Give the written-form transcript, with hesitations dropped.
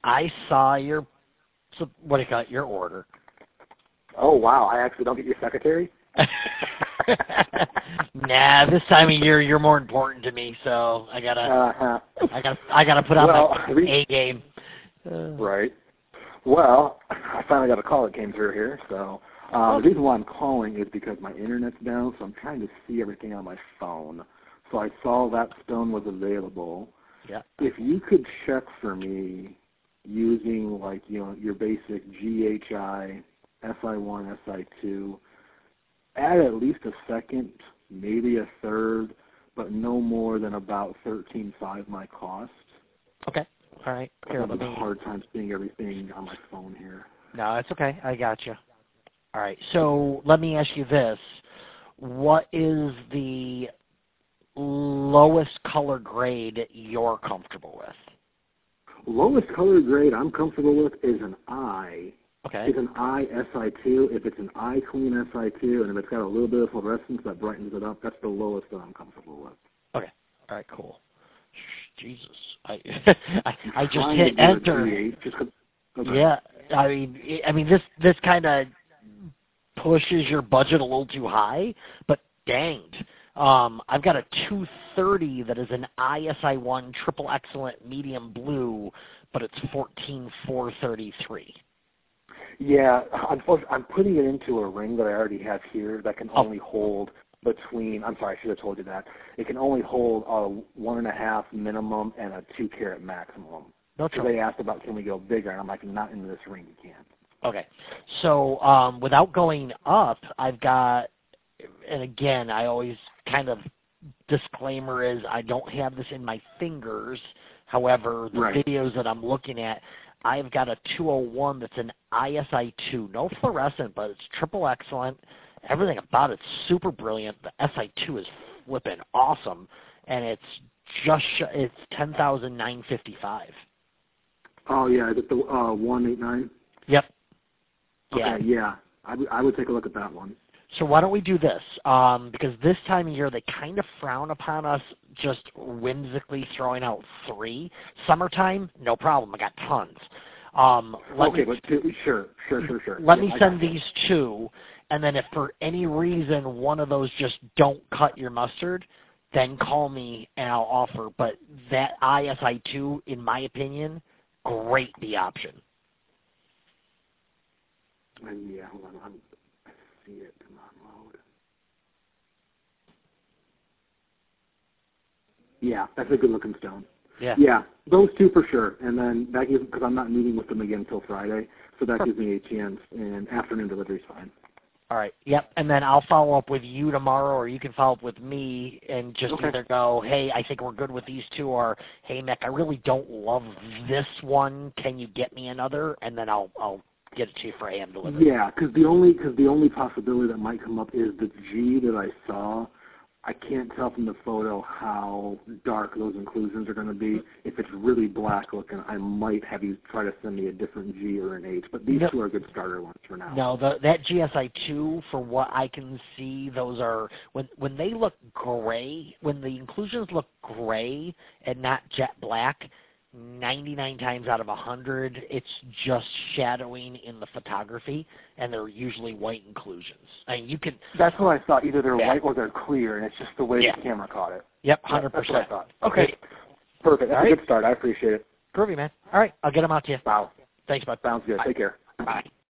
I saw your, your order. Oh, wow. I actually don't get your secretary? Nah, this time of year you're more important to me, so I gotta put on my A game. Right. Well, I finally got a call that came through here, so the reason why I'm calling is because my internet's down, so I'm trying to see everything on my phone. So I saw that stone was available. Yeah. If you could check for me using your basic GHI, SI1, SI2, add at least a second, maybe a third, but no more than about 13.5 my cost. Okay. All right. Here, I'm having a hard time seeing everything on my phone here. No, it's okay. I got you. All right. So let me ask you this. What is the lowest color grade you're comfortable with? Lowest color grade I'm comfortable with is an I. Okay. It's an I SI2. If it's an I clean SI2 and if it's got a little bit of fluorescence that brightens it up, that's the lowest that I'm comfortable with. Okay. All right, cool. Jesus. I just hit enter. Okay. Yeah. I mean this kind of pushes your budget a little too high, but danged. I've got a 230 that is an ISI1 triple excellent medium blue, but it's 14,433. Yeah, unfortunately, I'm putting it into a ring that I already have here that can only hold between, I'm sorry, I should have told you that. It can only hold a 1.5 minimum and a 2 carat maximum. No trouble. So they asked about can we go bigger, and I'm like, not into this ring, you can't. Okay. So without going up, I've got, and again, I always kind of disclaimer is I don't have this in my fingers. However, the videos that I'm looking at, I've got a 201 that's an ISI2, no fluorescent, but it's triple excellent. Everything about it's super brilliant. The SI2 is flipping awesome, and it's it's 10,955. Oh yeah, is it the 189? Yep. Okay, yeah. I would take a look at that one. So why don't we do this? Because this time of year they kind of frown upon us just whimsically throwing out 3. Summertime, no problem. I got tons. Sure. Let me send these 2, and then if for any reason one of those just don't cut your mustard, then call me and I'll offer. But that ISI2, in my opinion, great the option. Yeah, hold on. I see it. Come on, load. Yeah, that's a good-looking stone. Yeah, those 2 for sure. And then that gives, because I'm not meeting with them again until Friday, so that gives me a chance, and afternoon delivery is fine. All right, yep, and then I'll follow up with you tomorrow, or you can follow up with me and just either go, hey, I think we're good with these 2, or hey, Mick, I really don't love this one. Can you get me another? And then I'll get it to you for hand delivery. Yeah, because the only possibility that might come up is the G that I saw. I can't tell from the photo how dark those inclusions are going to be. If it's really black looking, I might have you try to send me a different G or an H. But these 2 are good starter ones for now. No, that GSI2, for what I can see, those are when they look gray, when the inclusions look gray and not jet black. 99 times out of 100, it's just shadowing in the photography, and they're usually white inclusions. I mean, you can. That's what I thought. Either they're white or they're clear, and it's just the way the camera caught it. Yep, 100%. That's what I thought. Okay, perfect. That's a good start. I appreciate it. Groovy, man. All right, I'll get them out to you. Wow. Thanks, bud. Sounds good. Bye. Take care. Bye.